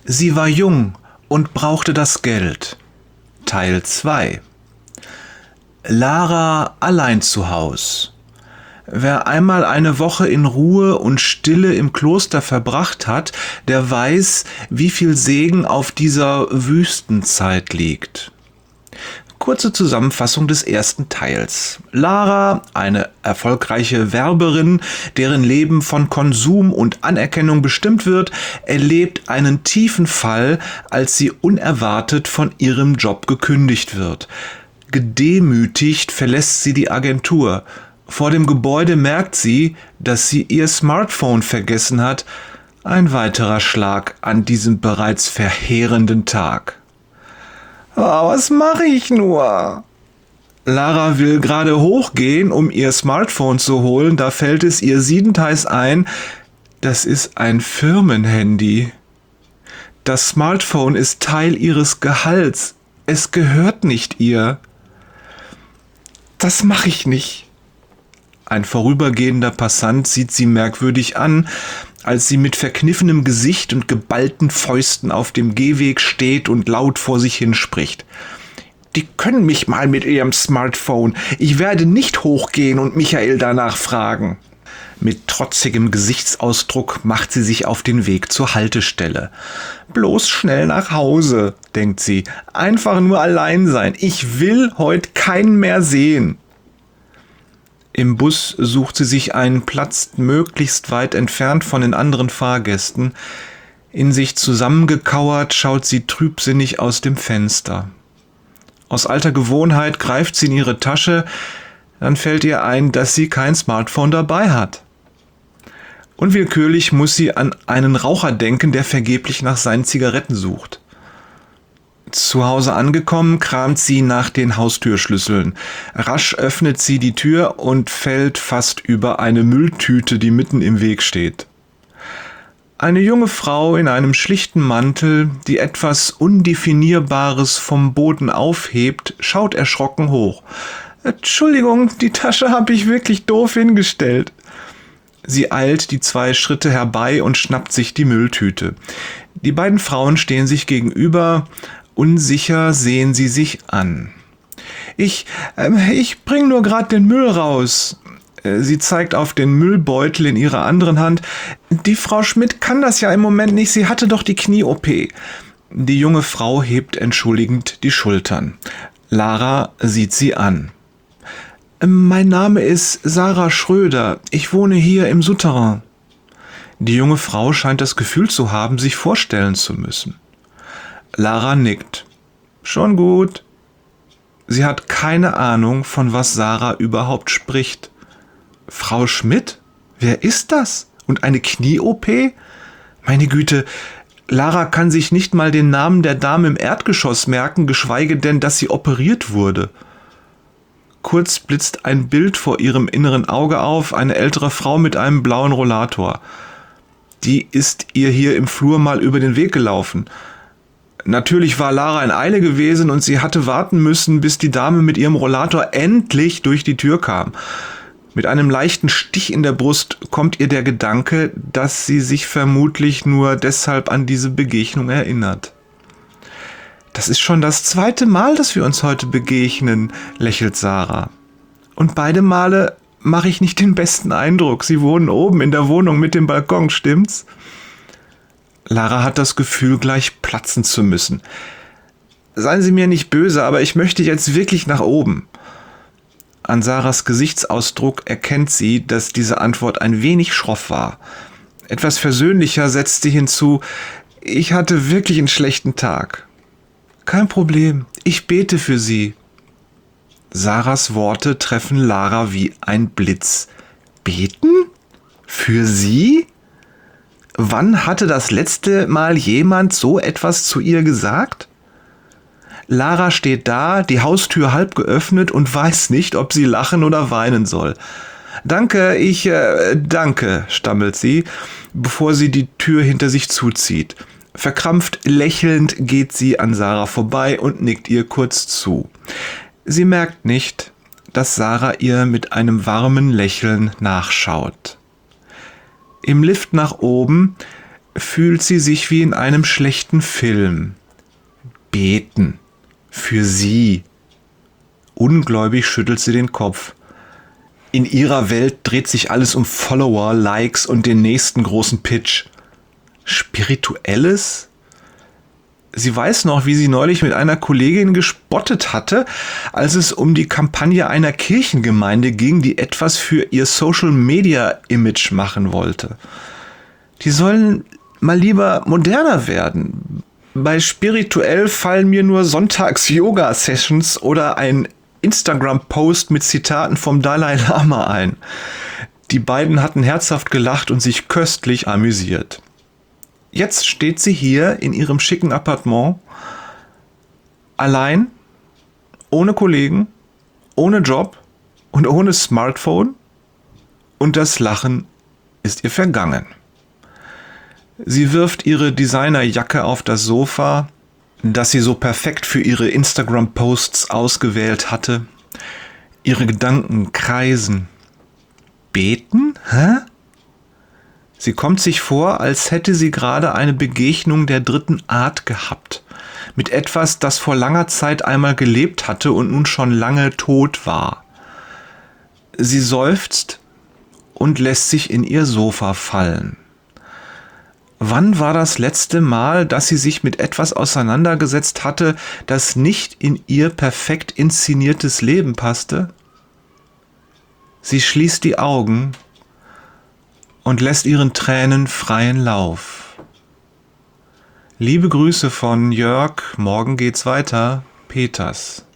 Sie war jung und brauchte das Geld. Teil 2. Lara allein zu Haus. Wer einmal eine Woche in Ruhe und Stille im Kloster verbracht hat, der weiß, wie viel Segen auf dieser Wüstenzeit liegt. Kurze Zusammenfassung des ersten Teils. Lara, eine erfolgreiche Werberin, deren Leben von Konsum und Anerkennung bestimmt wird, erlebt einen tiefen Fall, als sie unerwartet von ihrem Job gekündigt wird. Gedemütigt verlässt sie die Agentur. Vor dem Gebäude merkt sie, dass sie ihr Smartphone vergessen hat. Ein weiterer Schlag an diesem bereits verheerenden Tag. Oh, was mache ich nur? Lara will gerade hochgehen, um ihr Smartphone zu holen, da fällt es ihr siedendheiß ein, das ist ein Firmenhandy. Das Smartphone ist Teil ihres Gehalts. Es gehört nicht ihr. Das mache ich nicht. Ein vorübergehender Passant sieht sie merkwürdig an, als sie mit verkniffenem Gesicht und geballten Fäusten auf dem Gehweg steht und laut vor sich hinspricht. Die können mich mal mit ihrem Smartphone. Ich werde nicht hochgehen und Michael danach fragen. Mit trotzigem Gesichtsausdruck macht sie sich auf den Weg zur Haltestelle. Bloß schnell nach Hause, denkt sie. Einfach nur allein sein. Ich will heute keinen mehr sehen. Im Bus sucht sie sich einen Platz möglichst weit entfernt von den anderen Fahrgästen. In sich zusammengekauert schaut sie trübsinnig aus dem Fenster. Aus alter Gewohnheit greift sie in ihre Tasche, dann fällt ihr ein, dass sie kein Smartphone dabei hat. Unwillkürlich muss sie an einen Raucher denken, der vergeblich nach seinen Zigaretten sucht. Zu Hause angekommen, kramt sie nach den Haustürschlüsseln. Rasch öffnet sie die Tür und fällt fast über eine Mülltüte, die mitten im Weg steht. Eine junge Frau in einem schlichten Mantel, die etwas Undefinierbares vom Boden aufhebt, schaut erschrocken hoch. Entschuldigung, die Tasche habe ich wirklich doof hingestellt. Sie eilt die 2 Schritte herbei und schnappt sich die Mülltüte. Die beiden Frauen stehen sich gegenüber. Unsicher sehen sie sich an. Ich bring nur gerade den Müll raus. Sie zeigt auf den Müllbeutel in ihrer anderen Hand. Die Frau Schmidt kann das ja im Moment nicht, sie hatte doch die Knie-OP. Die junge Frau hebt entschuldigend die Schultern. Lara sieht sie an. Mein Name ist Sarah Schröder. Ich wohne hier im Souterrain. Die junge Frau scheint das Gefühl zu haben, sich vorstellen zu müssen. Lara nickt. Schon gut. Sie hat keine Ahnung, von was Sarah überhaupt spricht. Frau Schmidt? Wer ist das? Und eine Knie-OP? Meine Güte, Lara kann sich nicht mal den Namen der Dame im Erdgeschoss merken, geschweige denn, dass sie operiert wurde. Kurz blitzt ein Bild vor ihrem inneren Auge auf, eine ältere Frau mit einem blauen Rollator. Die ist ihr hier im Flur mal über den Weg gelaufen. Natürlich war Lara in Eile gewesen und sie hatte warten müssen, bis die Dame mit ihrem Rollator endlich durch die Tür kam. Mit einem leichten Stich in der Brust kommt ihr der Gedanke, dass sie sich vermutlich nur deshalb an diese Begegnung erinnert. Das ist schon das 2. Mal, dass wir uns heute begegnen, lächelt Sarah. Und beide Male mache ich nicht den besten Eindruck. Sie wohnen oben in der Wohnung mit dem Balkon, stimmt's? Lara hat das Gefühl, gleich platzen zu müssen. Seien Sie mir nicht böse, aber ich möchte jetzt wirklich nach oben. An Sarahs Gesichtsausdruck erkennt sie, dass diese Antwort ein wenig schroff war. Etwas versöhnlicher setzt sie hinzu, ich hatte wirklich einen schlechten Tag. Kein Problem, ich bete für Sie. Sarahs Worte treffen Lara wie ein Blitz. Beten? Für sie? Wann hatte das letzte Mal jemand so etwas zu ihr gesagt? Lara steht da, die Haustür halb geöffnet und weiß nicht, ob sie lachen oder weinen soll. Danke, stammelt sie, bevor sie die Tür hinter sich zuzieht. Verkrampft lächelnd geht sie an Sarah vorbei und nickt ihr kurz zu. Sie merkt nicht, dass Sarah ihr mit einem warmen Lächeln nachschaut. Im Lift nach oben fühlt sie sich wie in einem schlechten Film. Beten. Für sie. Ungläubig schüttelt sie den Kopf. In ihrer Welt dreht sich alles um Follower, Likes und den nächsten großen Pitch. Spirituelles? Sie weiß noch, wie sie neulich mit einer Kollegin gespottet hatte, als es um die Kampagne einer Kirchengemeinde ging, die etwas für ihr Social-Media-Image machen wollte. Die sollen mal lieber moderner werden. Bei spirituell fallen mir nur Sonntags-Yoga-Sessions oder ein Instagram-Post mit Zitaten vom Dalai Lama ein. Die beiden hatten herzhaft gelacht und sich köstlich amüsiert. Jetzt steht sie hier in ihrem schicken Appartement, allein, ohne Kollegen, ohne Job und ohne Smartphone, und das Lachen ist ihr vergangen. Sie wirft ihre Designerjacke auf das Sofa, das sie so perfekt für ihre Instagram-Posts ausgewählt hatte. Ihre Gedanken kreisen. Beten? Hä? Sie kommt sich vor, als hätte sie gerade eine Begegnung der dritten Art gehabt. Mit etwas, das vor langer Zeit einmal gelebt hatte und nun schon lange tot war. Sie seufzt und lässt sich in ihr Sofa fallen. Wann war das letzte Mal, dass sie sich mit etwas auseinandergesetzt hatte, das nicht in ihr perfekt inszeniertes Leben passte? Sie schließt die Augen und lässt ihren Tränen freien Lauf. Liebe Grüße von Jörg, morgen geht's weiter, Peters.